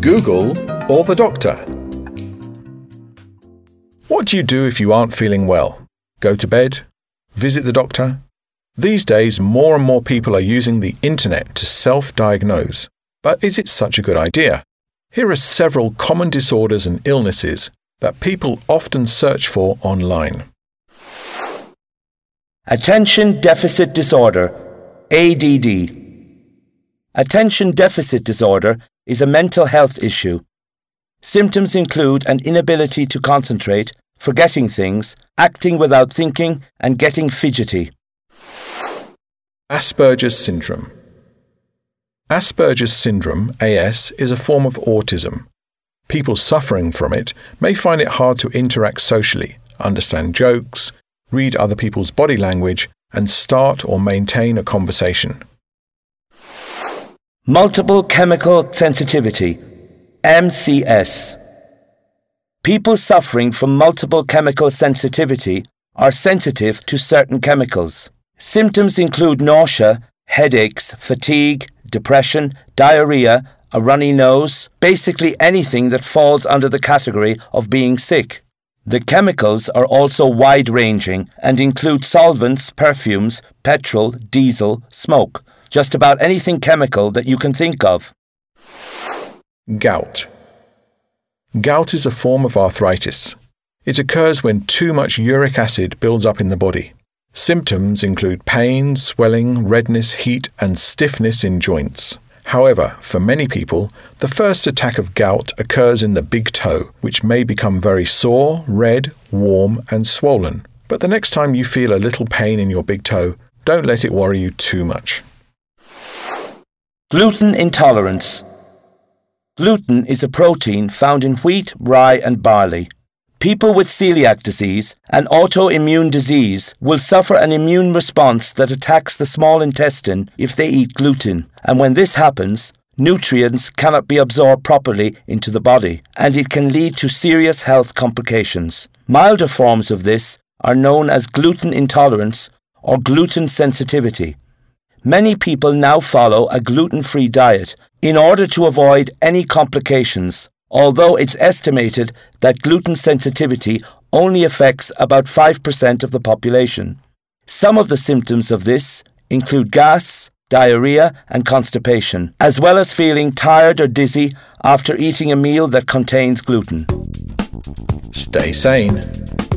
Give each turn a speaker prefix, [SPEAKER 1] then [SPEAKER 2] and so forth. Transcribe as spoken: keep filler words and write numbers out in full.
[SPEAKER 1] Google or the doctor? What do you do if you aren't feeling well? Go to bed? Visit the doctor? These days, more and more people are using the internet to self-diagnose. But is it such a good idea? Here are several common disorders and illnesses that people often search for online.
[SPEAKER 2] Attention Deficit Disorder, A D D. Attention Deficit Disorder is a mental health issue. Symptoms include an inability to concentrate, forgetting things, acting without thinking, and getting fidgety.
[SPEAKER 1] Asperger's syndrome. Asperger's syndrome, A S, is a form of autism. People suffering from it may find it hard to interact socially, understand jokes, read other people's body language, and start or maintain a conversation.
[SPEAKER 2] Multiple Chemical Sensitivity, M C S. People suffering from multiple chemical sensitivity are sensitive to certain chemicals. Symptoms include nausea, headaches, fatigue, depression, diarrhea, a runny nose, basically anything that falls under the category of being sick. The chemicals are also wide-ranging and include solvents, perfumes, petrol, diesel, smoke, just about anything chemical that you can think of.
[SPEAKER 1] Gout. Gout is a form of arthritis. It occurs when too much uric acid builds up in the body. Symptoms include pain, swelling, redness, heat, and stiffness in joints. However, for many people, the first attack of gout occurs in the big toe, which may become very sore, red, warm, and swollen. But the next time you feel a little pain in your big toe, don't let it worry you too much.
[SPEAKER 2] Gluten intolerance. Gluten is a protein found in wheat, rye, and barley. People with celiac disease, an autoimmune disease, will suffer an immune response that attacks the small intestine if they eat gluten, and when this happens, nutrients cannot be absorbed properly into the body, and it can lead to serious health complications. Milder forms of this are known as gluten intolerance or gluten sensitivity. Many people now follow a gluten-free diet in order to avoid any complications, although it's estimated that gluten sensitivity only affects about five percent of the population. Some of the symptoms of this include gas, diarrhea, and constipation, as well as feeling tired or dizzy after eating a meal that contains gluten.
[SPEAKER 1] Stay sane.